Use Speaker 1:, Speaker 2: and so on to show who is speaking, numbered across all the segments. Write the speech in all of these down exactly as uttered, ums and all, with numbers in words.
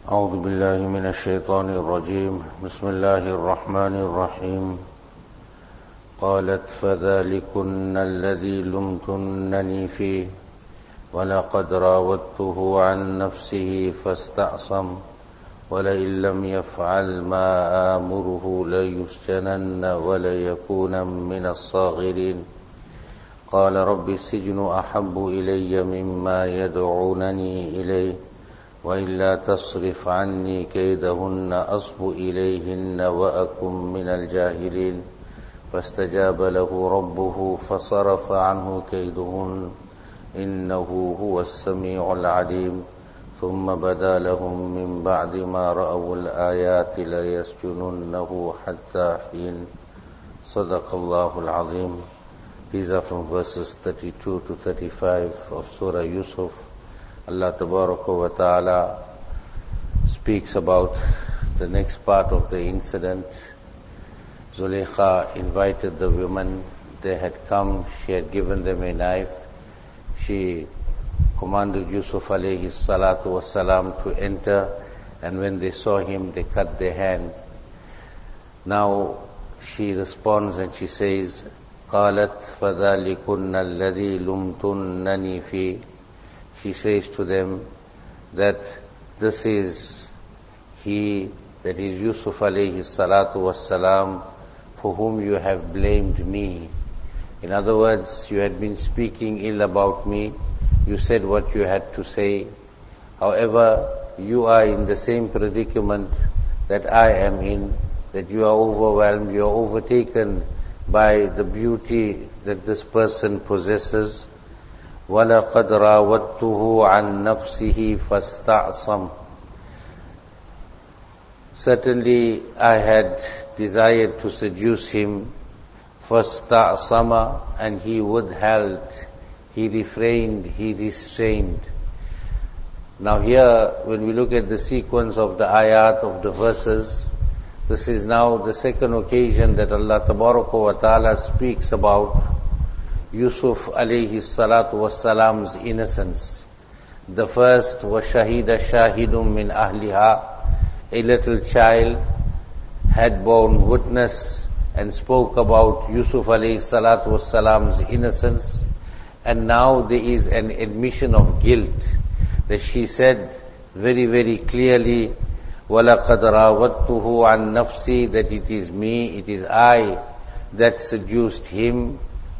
Speaker 1: أعوذ بالله من الشيطان الرجيم بسم الله الرحمن الرحيم قالت فذلكن الذي لمتنني فيه ولقد راودته عن نفسه فاستعصم ولئن لم يفعل ما آمره ليسجنن وليكون من الصاغرين قال رب السجن أحب إلي مما يدعونني إليه وإلا تصرف عني كيدهن أصب إليهن وأكن من الجاهلين فاستجاب له ربه فصرف عنه كيدهن إنه هو السميع العليم ثم بدا لهم من بعد ما رأوا الآيات ليسجننه حتى حين صدق الله العظيم. These are from verses thirty-two to thirty-five of Surah Yusuf. Allah Tabaraka wa Ta'ala speaks about the next part of the incident. Zulaykha invited the women. They had come, she had given them a knife. She commanded Yusuf alayhi salatu wassalam to enter, and when they saw him, they cut their hands. Now she responds and she says, قالت فذلكن الذي لمتنني فيه. She says to them that this is he, that is Yusuf alayhi salatu wassalam, for whom you have blamed me. In other words, you had been speaking ill about me. You said what you had to say. However, you are in the same predicament that I am in, that you are overwhelmed, you are overtaken by the beauty that this person possesses. وَلَقَدْ رَاوَدتُّهُ عَنْ نَفْسِهِ فَاسْتَعْصَمْ. Certainly I had desired to seduce him, فَاسْتَعْصَمَ, and he withheld, he refrained, he restrained. Now here, when we look at the sequence of the ayat, of the verses, this is now the second occasion that Allah Tabaraka wa Ta'ala speaks about Yusuf alayhi salatu wassalam's innocence. The first was shahida shahidun min ahliha. A little child had borne witness and spoke about Yusuf alayhi salatu wassalam's innocence. And now there is an admission of guilt, that she said very, very clearly, وَلَقَدْ رَاوَدتُّهُ عَنْ نَفْسِي, that it is me, it is I that seduced him.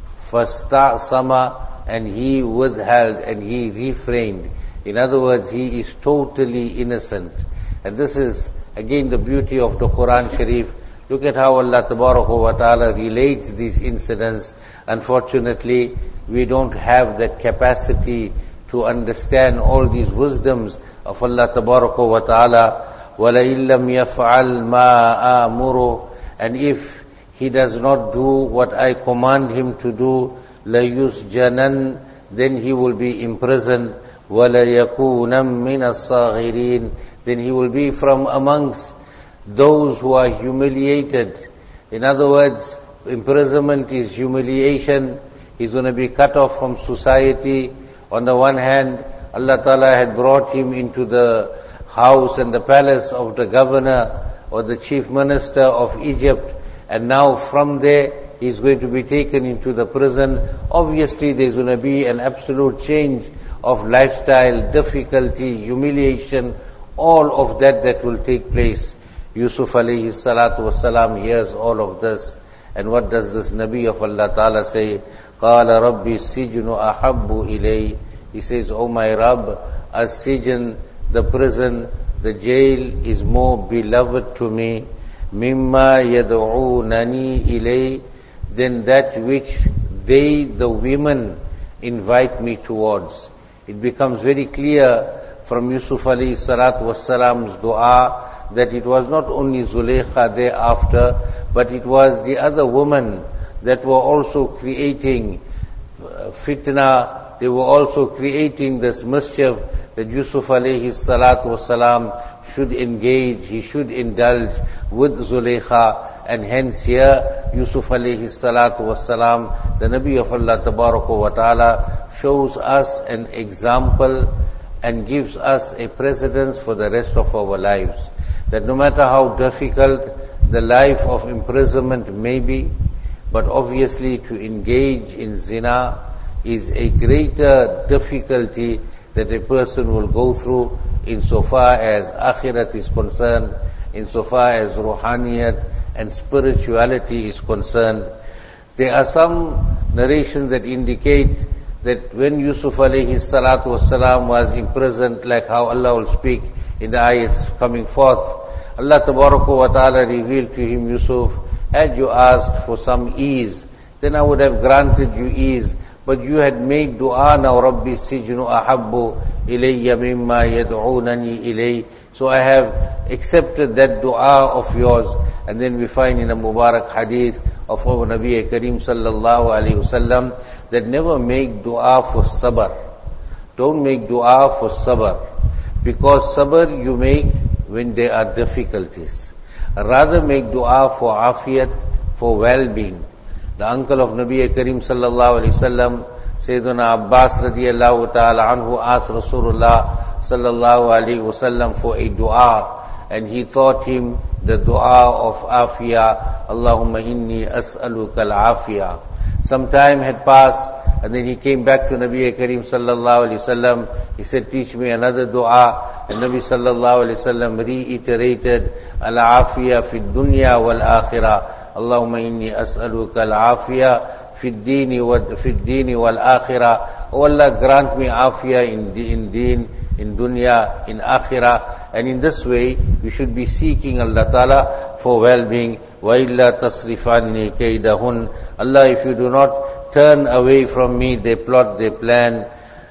Speaker 1: فَاسْتَعْصَمَ, and he withheld and he refrained. In other words, he is totally innocent. And this is again the beauty of the Quran Sharif. Look at how Allah Tabaraka wa Ta'ala relates these incidents. Unfortunately, we don't have that capacity to understand all these wisdoms of Allah Tabaraka wa Ta'ala. وَلَئِن لَمْ يَفْعَلْ مَا آمُرُ, and if he does not do what I command him to do, لَيُسْجَنَنْ, then he will be imprisoned. وَلَيَكُونًا مِنَ الصَّاغِرِينَ, then he will be from amongst those who are humiliated. In other words, imprisonment is humiliation. He's going to be cut off from society. On the one hand, Allah Ta'ala had brought him into the house and the palace of the governor or the chief minister of Egypt, and now from there he is going to be taken into the prison. Obviously there is going to be an absolute change of lifestyle, difficulty, humiliation, all of that that will take place. Yusuf alayhi salatu wassalam hears all of this, and what does this Nabi of Allah Ta'ala say? قَالَ رَبِّ السِّجْنُ أَحَبُّ إِلَيْهِ. He says, O my Rabb, as-sijn, the prison, the jail is more beloved to me, mimma yad'unani ilay, than that which they, the women, invite me towards. It becomes very clear from Yusuf alayhi salatu wassalam's dua that it was not only Zulaykha thereafter, but it was the other women that were also creating fitna. They were also creating this mischief that Yusuf alayhi salatu wasalam should engage, he should indulge with Zulaykha. And hence here, Yusuf alayhi salatu wasalam, the Nabi of Allah Tabaraka wa Ta'ala, shows us an example and gives us a precedence for the rest of our lives. That no matter how difficult the life of imprisonment may be, but obviously to engage in zina is a greater difficulty that a person will go through insofar as akhirat is concerned, insofar as ruhaniyat and spirituality is concerned. There are some narrations that indicate that when Yusuf alayhi salatu wasalam was imprisoned, like how Allah will speak in the ayats coming forth, Allah tabaraka wa ta'ala revealed to him, Yusuf, had you asked for some ease, then I would have granted you ease. But you had made dua, now Rabbi sijnu ahabbu ilayya mimma yad'unani ilay. So I have accepted that dua of yours. And then we find in a Mubarak hadith of our Nabi Kareem sallallahu alayhi wasallam that never make dua for sabr. Don't make dua for sabr. Because sabr you make when there are difficulties. Rather make dua for afiyat, for well-being. The uncle of Nabi Kareem sallallahu alayhi wasallam, Sayyiduna Abbas radiyallahu ta'ala anhu, asked Rasulullah sallallahu alayhi wasallam for a dua, and he taught him the dua of afiyah, Allahumma inni as'aluka al-afiyah. Some time had passed, and then he came back to Nabi Kareem sallallahu alayhi wasallam. He said, teach me another dua. And Nabi sallallahu alayhi wasallam reiterated, al-afiyah fi dunya wal akhirah. Allahumma inni as'aluka al-afiyah fi ad-dini wa fi ad-dini wal akhirah. Oh Allah, grant me afiyah in in deen, in dunya, in akhirah. And in this way, we should be seeking Allah Ta'ala for well-being. وَإِلَّا تَصْرِفَانِّي كَيْدَهُنْ. Allah, if you do not turn away from me, they plot, they plan,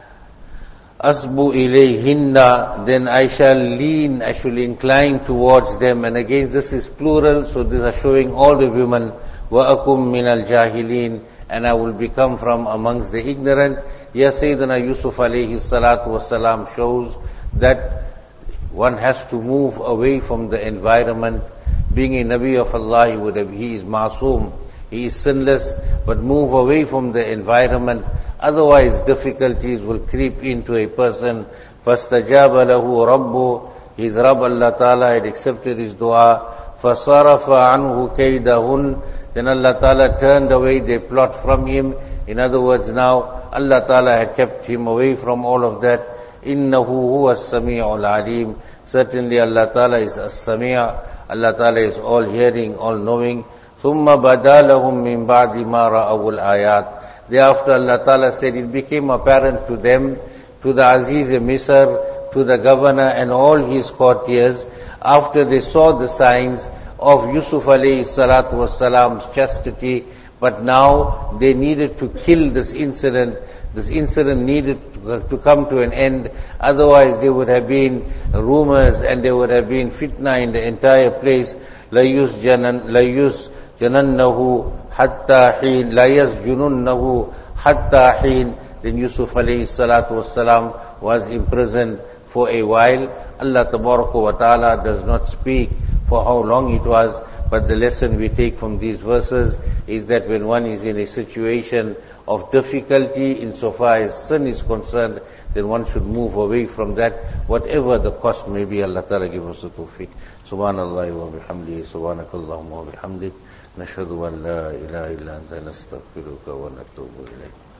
Speaker 1: asbu ilayhinna, then I shall lean, I shall incline towards them. And again, this is plural, so these are showing all the women. وَأَكُمْ مِنَ الْجَاهِلِينَ. And I will become from amongst the ignorant. Yes, Sayyidina Yusuf alayhi salatu wasalam shows that one has to move away from the environment. Being a Nabi of Allah, he would have, he is masoom, he is sinless, but move away from the environment. Otherwise, difficulties will creep into a person. فَاسْتَجَابَ لَهُ رَبُّ. His Rabb Allah Ta'ala had accepted his dua. فَصَرَفَ عَنْهُ كَيْدَهُنْ. Then Allah Ta'ala turned away their plot from him. In other words, now Allah Ta'ala had kept him away from all of that. إِنَّهُ هُوَ السَّمِيعُ الْعَلِيمُ. Certainly Allah Ta'ala is as-Sami'. Allah Ta'ala is all hearing, all knowing. ثُمَّ بَدَا لَهُم مِّن بَعْدِ مَا رَأَوُا الْآيَاتِ. Thereafter Allah Ta'ala said, it became apparent to them, to the Aziz Misr, to the governor and all his courtiers, after they saw the signs of Yusuf alayhi salatu wasalam's chastity, but now they needed to kill this incident. This incident needed to come to an end, otherwise there would have been rumors and there would have been fitna in the entire place. La yusjanan, la yusjanannahu hatta heen, la yasjununnahu hatta heen. Then Yusuf alayhi salatu wasalam was imprisoned for a while. Allah tabaraka wa ta'ala does not speak for how long it was, but the lesson we take from these verses is that when one is in a situation of difficulty insofar as sin is concerned, then one should move away from that, whatever the cost may be. Allah Ta'ala give us the tawfiq. Subhanallah wa bihamdihi, subhanakallahumma wa bihamdik, nashhadu an la ilaha illa anta nastaghfiruka wa natubu ilayk.